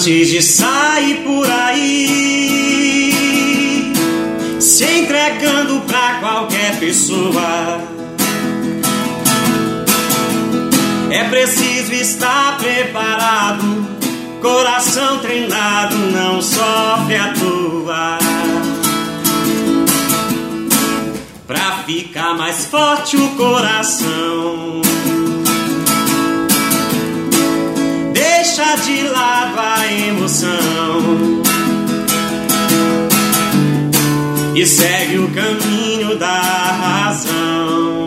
Antes de sair por aí, se entregando pra qualquer pessoa, é preciso estar preparado. Coração treinado não sofre à toa. Pra ficar mais forte o coração, deixa de lado a emoção e segue o caminho da razão.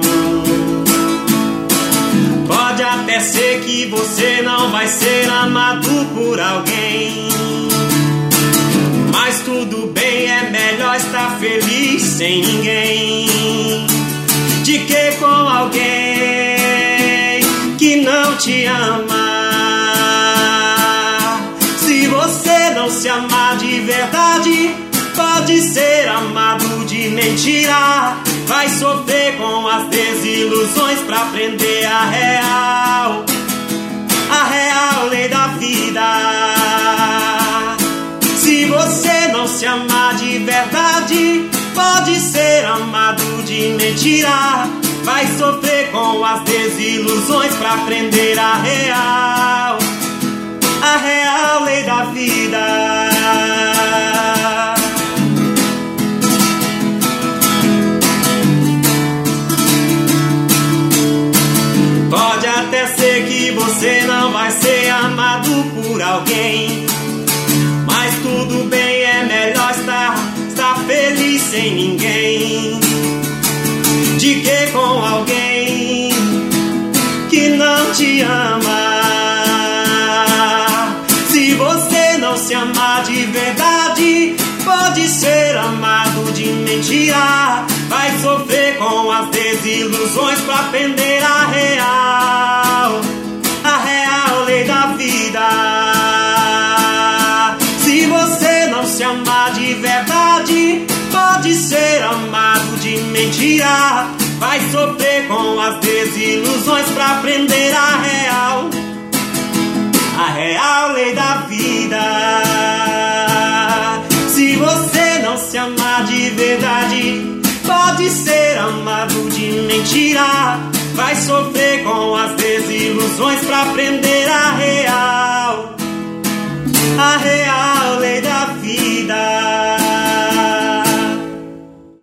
Pode até ser que você não vai ser amado por alguém, mas tudo bem, é melhor estar feliz sem ninguém de que com alguém que não te ama. Se você não se amar de verdade, pode ser amado de mentira. Vai sofrer com as desilusões pra aprender a real lei da vida. Se você não se amar de verdade, pode ser amado de mentira. Vai sofrer com as desilusões pra aprender a real lei da vida. Pode até ser que você não vai ser amado por alguém, mas tudo bem, é melhor estar feliz sem ninguém de que com alguém que não te ama. Se você não se amar de verdade, pode ser amado de mentira. Vai sofrer com as desilusões pra aprender a real lei da vida. Se você não se amar de verdade, pode ser amado de mentira. Vai sofrer com as desilusões pra aprender a real lei da vida. Se você não se amar de verdade, pode ser amado de mentira. Vai sofrer com as desilusões pra aprender a real lei da vida.